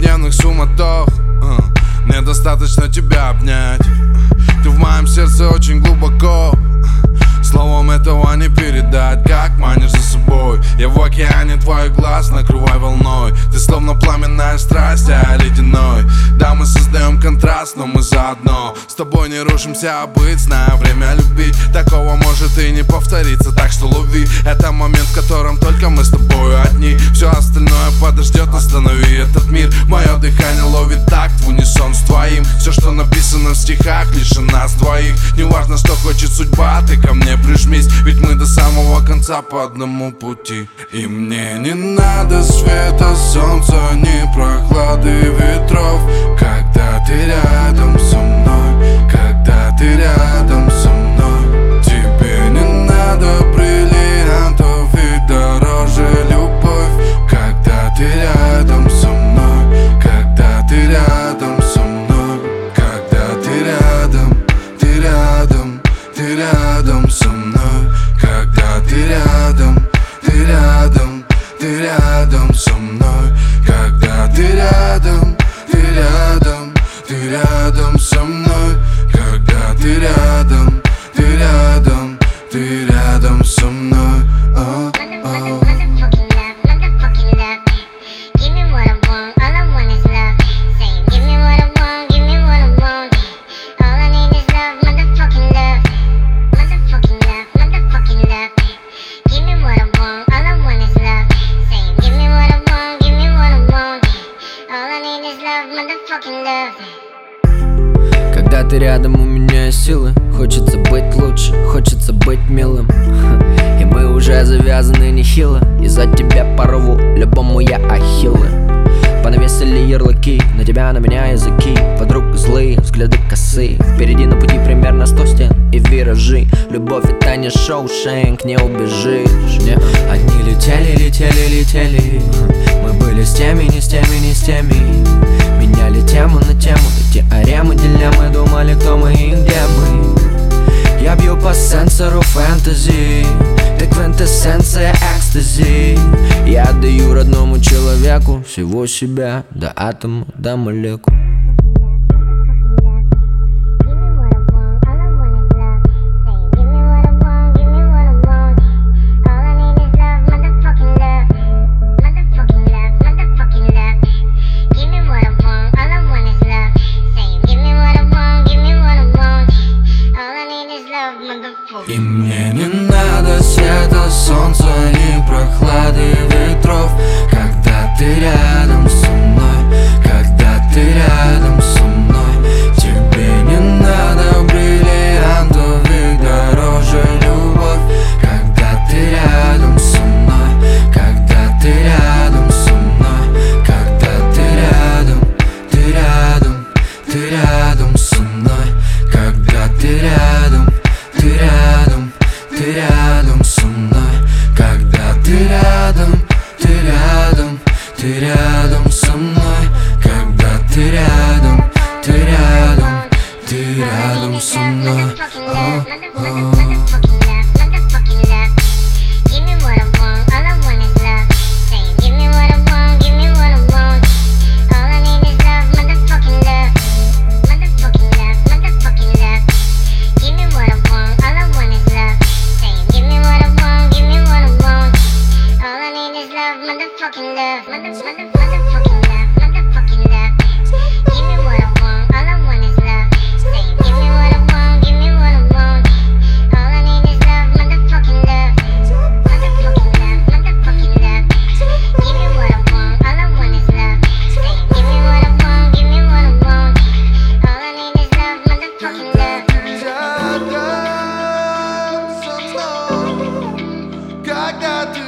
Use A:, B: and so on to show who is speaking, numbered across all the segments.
A: ежедневных суматох. Мне достаточно тебя обнять. Ты в моем сердце очень глубоко. Словом этого не передать, как манишь за собой. Я в океане твоих глаз, накрывай волной. Ты словно пламенная страсть, а я ледяной. Да, мы создаем контраст, но мы заодно. С тобой не рушимся, а быть, зная время любить. Такого может и не повториться, так что лови. Это момент, в котором только мы с тобой одни. Все остальное подождет, останови этот мир. Мое дыхание ловит такт в унисон с твоим. Все, что написано в стихах, лишь о нас двоих. Неважно, что хочет судьба, ты ко мне прижмись, ведь мы до самого конца по одному пути. И мне не надо света, солнца, ни прохлады ветров. Когда ты рядом со мной, когда ты рядом со мной. Тебе не надо бриллиантов и дороже любовь. Когда ты рядом со мной, когда ты рядом со мной. Когда ты рядом, ты рядом, ты рядом со мной. Когда ты рядом, ты рядом, ты рядом со мной. Когда ты рядом, ты рядом, ты рядом со мной. Когда ты рядом, ты рядом, ты рядом со мной.
B: Когда ты рядом, у меня есть силы. Хочется быть лучше, хочется быть милым. И мы уже завязаны нехило. Из-за тебя порву любому я ахиллы. Понавесили ярлыки, на тебя, на меня языки. Подруг злые, взгляды косые. Впереди на пути примерно 100 стен и виражи. Любовь это не Шоушенк, не убежишь, не. Одни летели, летели, летели. Мы были с теми, не с теми, не с теми. Меняли тему на тему, теоремы, дилеммы. Думали, кто мы и где мы. Я бью по сенсору фэнтези. Ты квинтэссенция экстази. Я отдаю родному человеку всего себя, до атома, до молекул.
A: И мне не надо света, солнца, ни прохлады ветров. Когда ты рядом со мной, когда ты рядом со мной. Тебе не надо бриллиантов и дороже любовь. Когда ты рядом со мной, когда ты рядом со мной. Когда ты рядом, ты рядом, ты рядом со мной. Когда ты рядом, ты рядом, ты рядом со мной. Когда ты рядом, ты рядом, ты рядом со мной. Когда ты рядом, ты рядом, ты рядом со мной.
C: Motherfucking love, motherfucking love, motherfucking love. Give me what I want, all I want is love. Say, give me what I want, give me what I want. All I need is love, motherfucking love. Motherfucking love, motherfucking love. Give me what I want, all I want is love. Say, give me what I want, give me what I want. All I need is love, motherfucking love.
A: Когда ты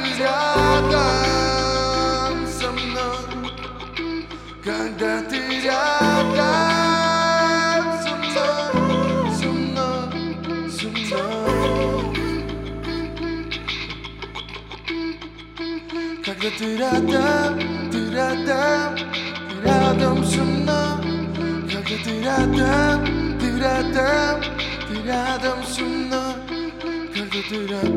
A: рядом со мной, когда ты рядом со мной, со мной, со мной. Когда ты рядом, ты рядом, ты рядом со мной. Когда ты рядом, ты рядом, ты рядом со мной. Когда ты рядом.